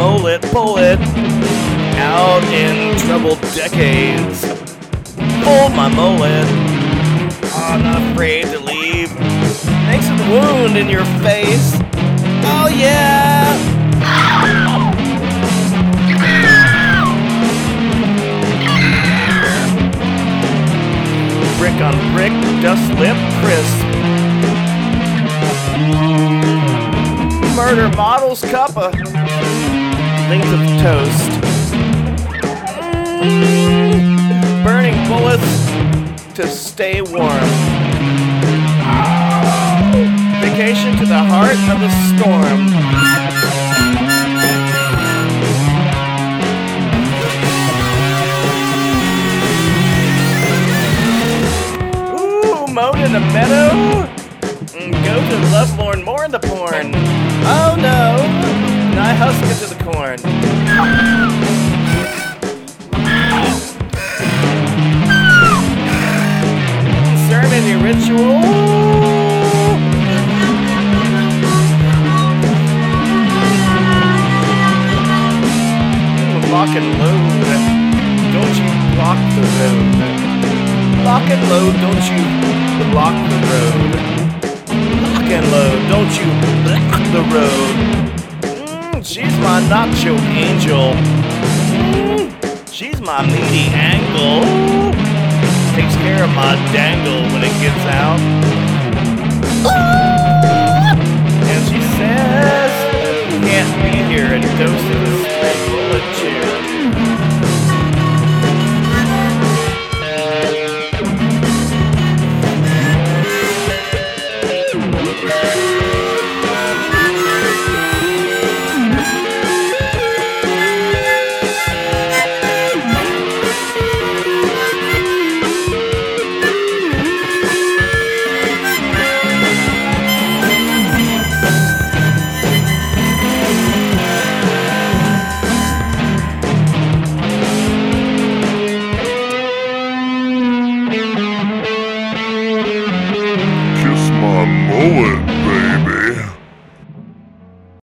mullet, pull it out in troubled decades. Hold my mullet, I'm not afraid to leave. Thanks to the wound in your face. Oh yeah! Brick on brick, dust lip, crisp. Murder model's cup of length of toast. Burning bullets to stay warm. Vacation to the heart of the storm. Moan in the meadow, go to lovelorn, more in the porn. Oh no, I husk into the corn. Ceremony ritual. Lock and load, don't you block the road. Lock and load, don't you block the road. Lock and load, don't you block the road. She's my nacho angel. She's my meaty angle. Takes care of my dangle when it gets out.